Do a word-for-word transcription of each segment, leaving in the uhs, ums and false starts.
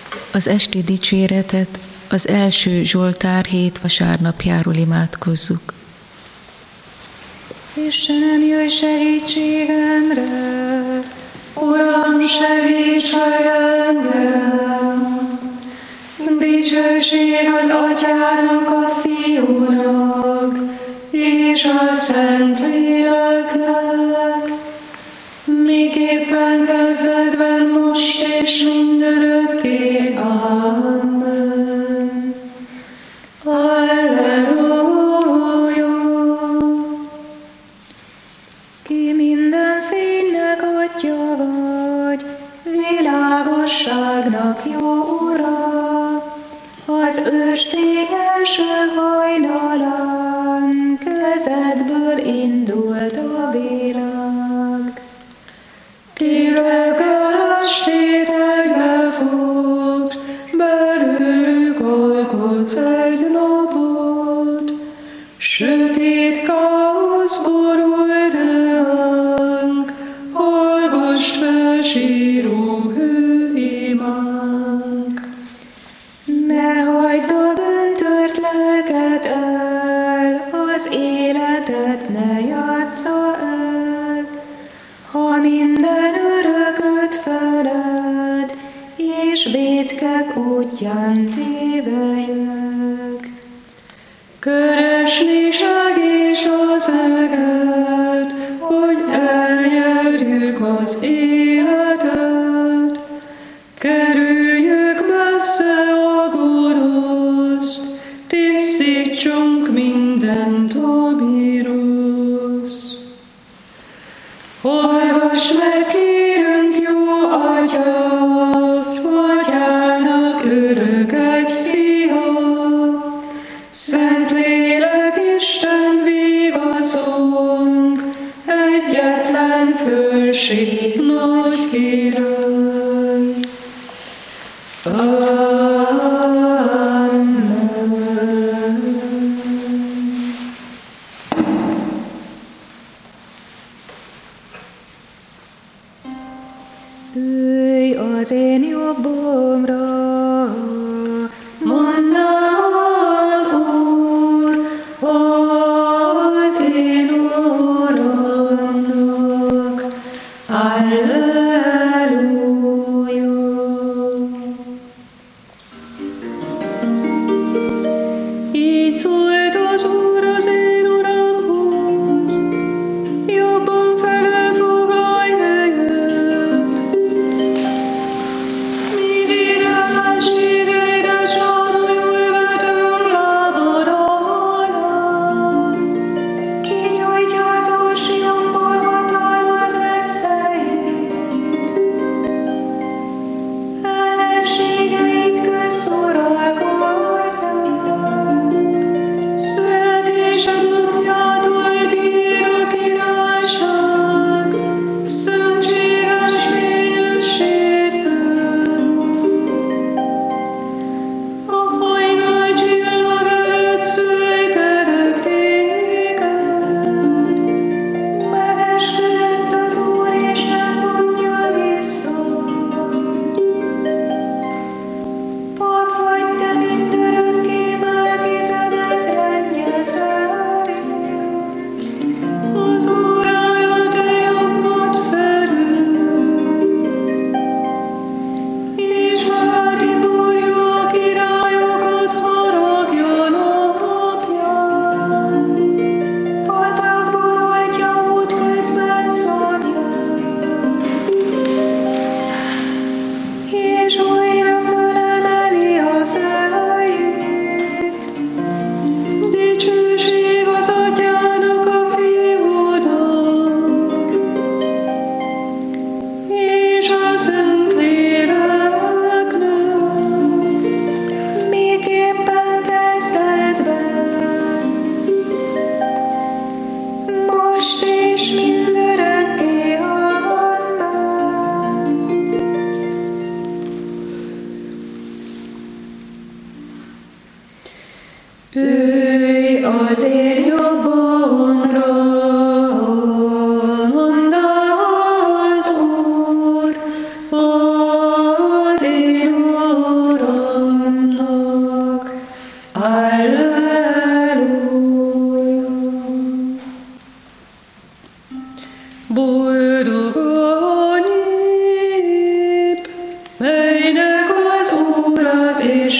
Az esti dicséretet az első Zsoltár hét vasárnapjáról imádkozzuk. Istenem, jöjj segítségemre, Uram, segíts meg engem! Dicsőség az Atyának, a Fiúnak, és a Szentléleknek, miképpen kezdetben, most és mindörökké. Amen. Halleluja! Ki minden fénynek atya vagy, világosságnak jó Ura, az ősfényeső hajnalán kezedből indult a világ. Ki reggel estétekbe fut, belőlük alkotsz egy napot, sötét káosz borul ránk, hallgass fel síró hőimánk. Ne hagyd a bűntört lelket el, az életet ne játsza el, ha minden örököt feled, és vétkek útján tévelyek. Keresni segíts az eget, hogy elnyerjük az életet, kerüljük messze a gonoszt, tisztítsunk mindent, ami rossz. Hallgass meg, kérünk, jó Atyát, Atyának örök egy fia, Szentlélek Isten vigaszunk, egyetlen fölség nagy király. Amen. Ülj az én jobbomra, mondta az Úr, az én Uramnak. Halleluja! Így szólt az Úr az én Uramhoz, jobban felelfoglalj helyet. Mindig ellenségeidet zsarolj, vetem lábad alá. Kinyújtja az Úr Sionból hatalmat veszélyét, ellenségeit közt uralkodnak. Születésed napjától tiéd a királyság, szentséges fényességben. A hajnal csillag előtt szőltelek téged, megesküdött az Úr, és nem vonja vissza. Pap vagy te mindörökké, Melchizedek rendje szerint, az Úr áll a te jobbod felül, és feltiporja a királyokat haragja napján. Patakból oltja útközben szomjat, és újra fölemeli a fejét. Dicsőség az Atyának, a Fiúnak, és a Szentléleknek, miképpen kezdetben, most és mindörökké. Amen. Ülj az én jobbomra, mondta az Úr, az én Uramnak.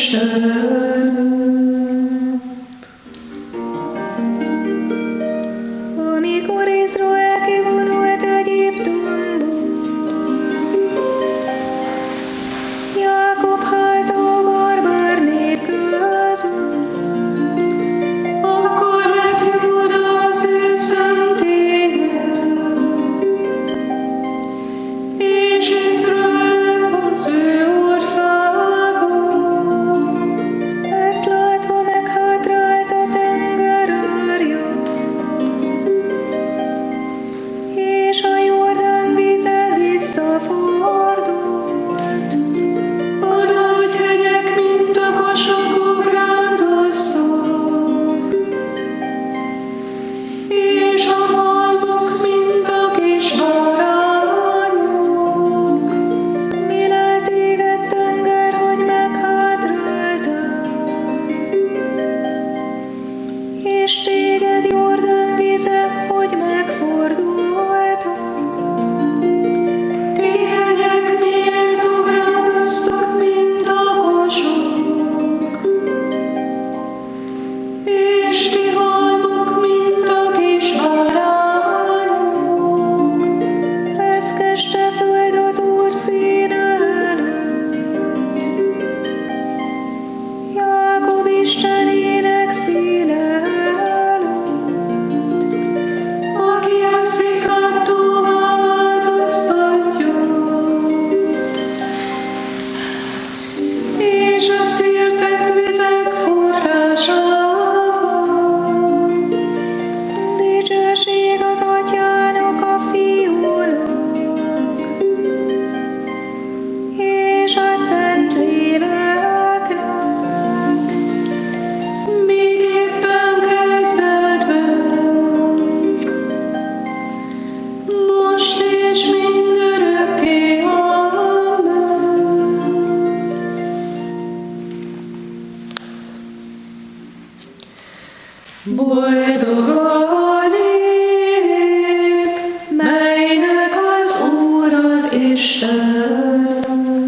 Istenem. Amikor Izrael kivonult Egyiptomból, Jákob háza a barbár nép közül, akkor lett Júda az ő szentélye, és Izrael az ő országa. Ezt látva meghátrált a tenger árja, és a Jordán víze visszafordult. A nagy hegyek, mint a kosogók rándoztak, és a halmok, mint a kis bárányok. Mélel téged, tenger, hogy meghátráltál, és téged, Jordán víze, hogy megfordultál. Ti hegyek miért ugráloztak, mint a kosogók, és ti halmok, mint a kis bárányok. Reszkeste föld az Úr színe előtt, Jákob Istenének színe előtt, aki a szikát tóvá változtatja, és a szirtett vizek forrásával. Dicsőség az Atyának, a Fiúnak, és a Szentléleknek, míg éppen kezdetben, most és mindörökké. Amen. Boldog a nép, melynek az Úr az Isten.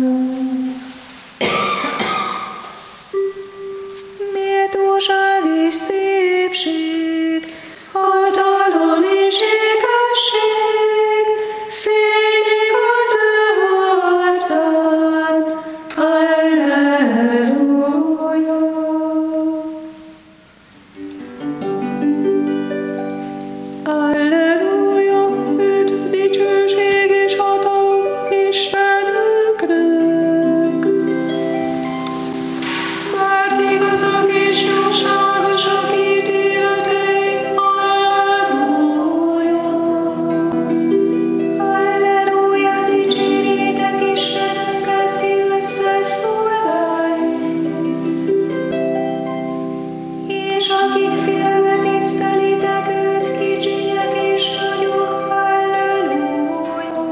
Méltóság és szépség, hatalom és ékesség, fénylik az ő arcán. Alleluja. Alleluja, üdv, dicsőség és hatalom Istenünknek. Mert igazak és jóságosak ítéletei. Alleluja. Alleluja, dicsérjétek Istenünket, ti összes szolgái, és akik félve tisztelitek őt, kicsinyek és nagyok. Alleluja.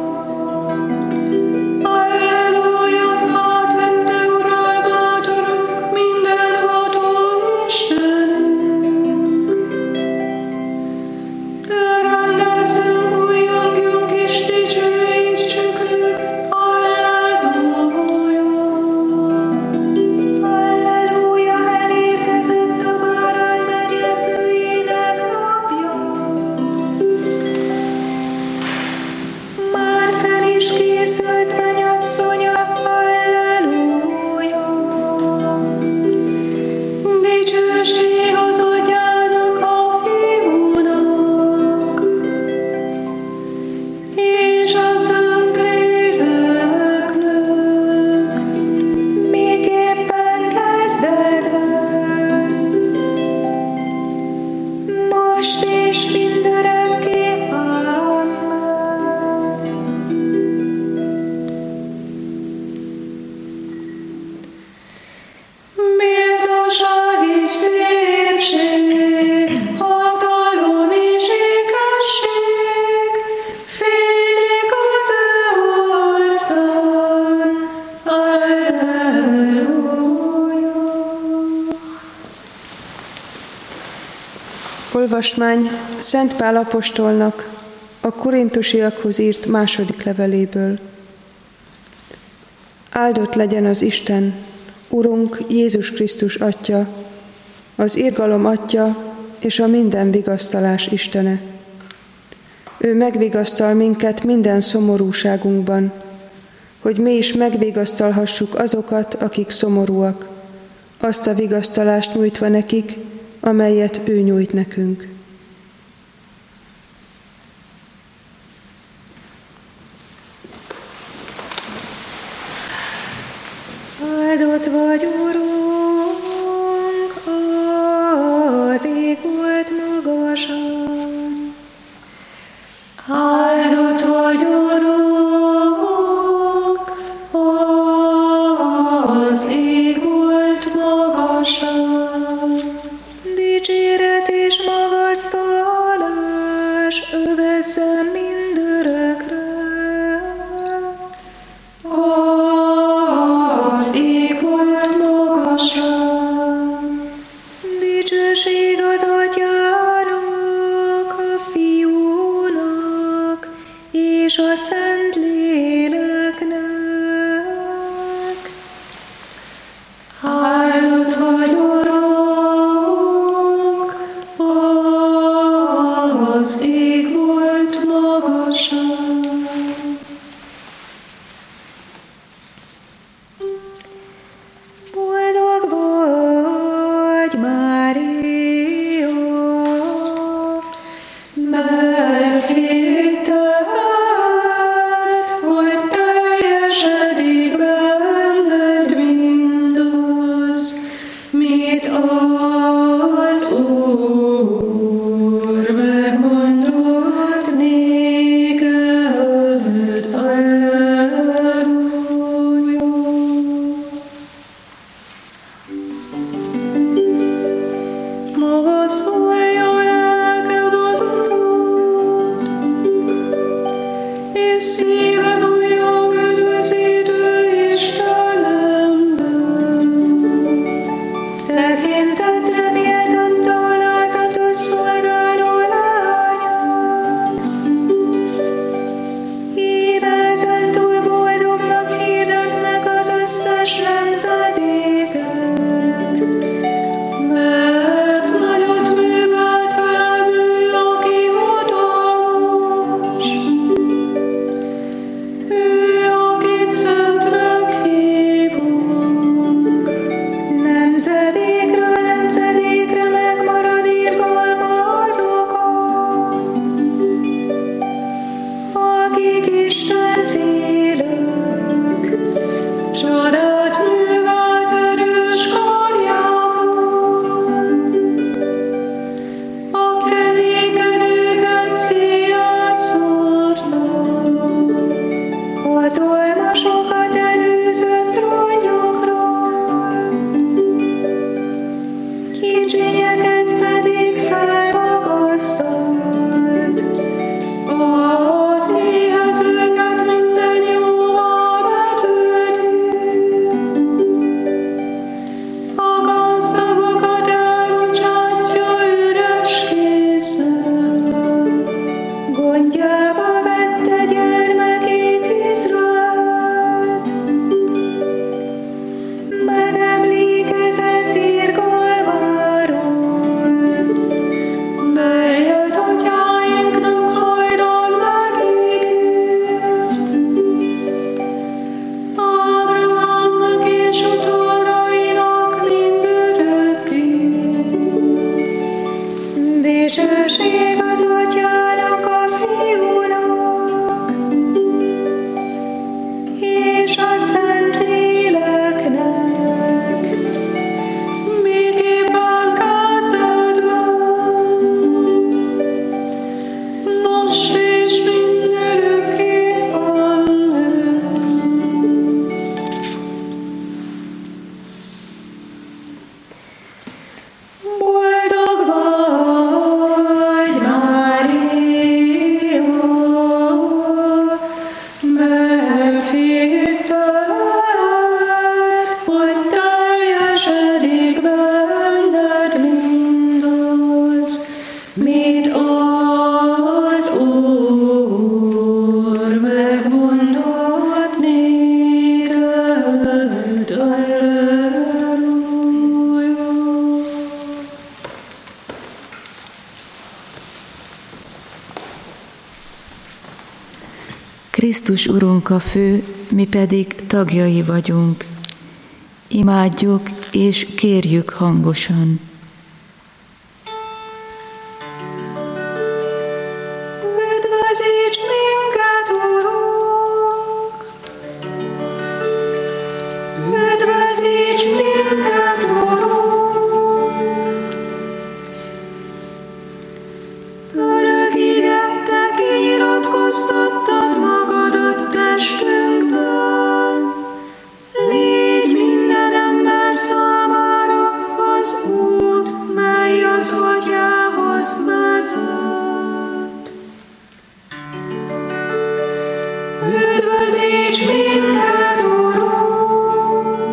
Alleluja, átvette uralmát Urunk, mindenható Istenünk. Örvendezzünk, újjongjunk és dicsőítsük őt. Alleluja. Alleluja, elérkezett a bárány menyegzőjének napja. Már fel is készült mennyasszonya. Alleluja. Dicsőség az Atyának, a Fiúnak, és a Szentléleknek, még éppen kezdetben, most és mindörökké. Amen. Méltóság és szépség, hatalom és ékesség, fénylik az ő arcán. Alleluja. Olvasmány Szent Pál apostolnak a korintusiakhoz írt második leveléből. Áldott legyen az Isten, Urunk Jézus Krisztus Atya, az irgalom Atya és a minden vigasztalás Istene. Ő megvigasztal minket minden szomorúságunkban, hogy mi is megvigasztalhassuk azokat, akik szomorúak, azt a vigasztalást nyújtva nekik, amelyet ő nyújt nekünk. Áldott vagy, Urunk, az ég volt magasan. Áldott vagy, Urunk, az ég volt magasan. Dicséret és magasztalás övezzen mindörökre. Az ég volt magasan. Dicsőség az Atyának, a Fiúnak és a Szentléleknek. Áldott vagy, Urunk, az ég volt magasan. Boldog vagy, Mária, mert hitted, hogy teljesedik benned mindaz, mit az Úr megmondott néked. Alleluja. Maga szólja lelkem az Urat, és szívem újjong üdvözítő Istenemben. Tekintetre méltatta alázatos szolgáló lányát. Íme ezentúl boldognak hirdetnek az összes nemzedékek, mert nagyot művelt velem ő, aki hatalmas. Ő, akit szentnek hívunk. Nemzedékről nemzedékre megmarad irgalma azokon, akik Isten félők. Csodát művelt erős karjában, a kevékedőket széjjel szórta. Hatalmasokat előzött trónjukról, kicsinyeket pedig felmagasztalt. Az éhezőket minden jóval betölti, Krisztus Urunk a fő, mi pedig tagjai vagyunk. Imádjuk és kérjük hangosan. Üdvözíts minket, Urunk! Üdvözíts minket, Urunk! Örök ígérettel kinyilatkoztattad magadat testünkben. Légy minden ember számára az út, mely az Atyához vezet. Üdvözíts minket, Urunk!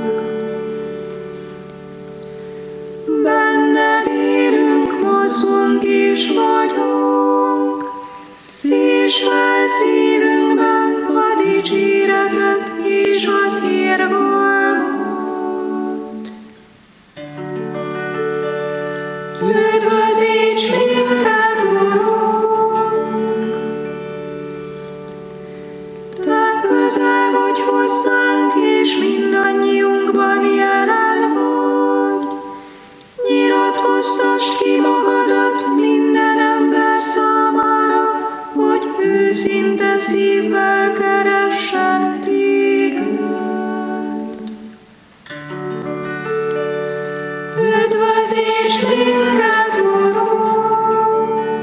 Benned élünk, mozgunk és vagyunk, szíts fel szívünkben a dicséretet és az érvalmot. Üdvözíts minket, Urunk! Te közel vagy hozzánk, és mindannyiunkban jelen vagy. Nyilatkoztasd ki magadat minden ember számára, hogy őszinte szívvel keressen téged. Üdvözíts minket, Urunk!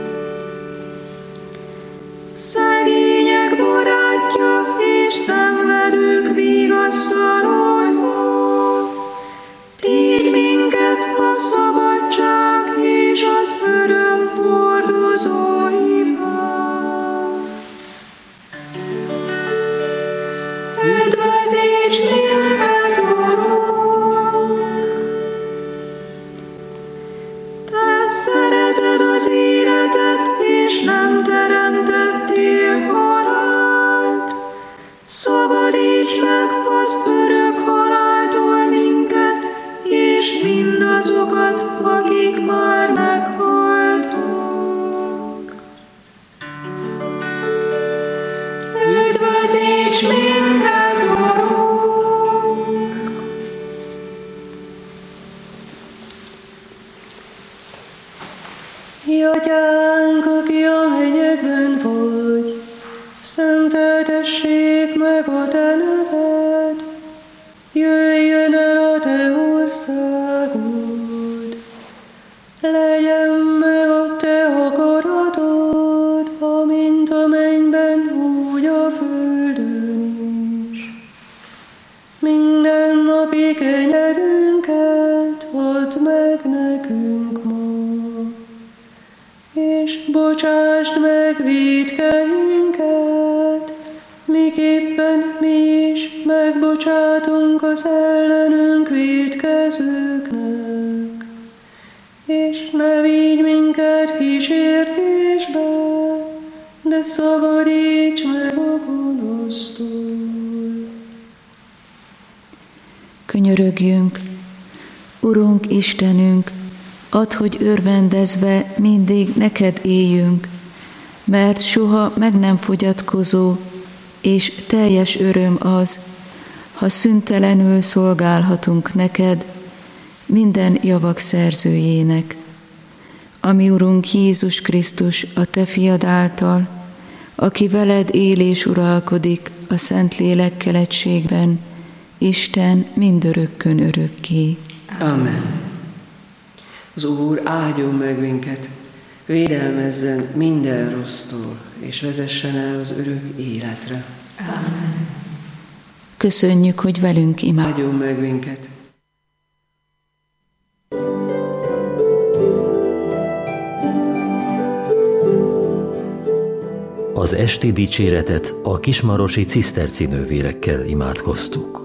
Szegények barátja és szenvedők vigasztalója, tégy minket a szabadság és az öröm hordozóival. Üdvözíts minket, Urunk! Te szereted az életet, és nem teremtettél halált. Szabadíts meg az örök haláltól minket, és mindazokat, akik már meghaltak. Üdvözíts minket, Urunk! Mi Atyánk, aki a mennyekben vagy, szenteltessék meg a te neved, jöjjön el a te országod, legyen meg a te akaratod, amint a mennyben, úgy a földön is. Minden napi kenyerünket add meg nekünk ma, és bocsásd meg vétkeinket, miképpen mi is megbocsátunk az ellenünk vétkezőknek. És ne vigy minket kísértésbe, de szabadíts meg a gonosztól. Könyörögjünk, Urunk Istenünk, add, hogy örvendezve mindig neked éljünk, mert soha meg nem fogyatkozó és teljes öröm az, ha szüntelenül szolgálhatunk neked, minden javak szerzőjének, ami Urunk Jézus Krisztus a te fiad által, aki veled él és uralkodik a Szentlélekkel egységben, Isten mindörökkön örökké. Amen. Az Úr áldjon meg minket, védelmezzen minden rossztól, és vezessen el az örök életre. Amen. Köszönjük, hogy velünk imádj. Áldjon meg minket. Az esti dicséretet a kismarosi ciszterci nővérekkel imádkoztuk.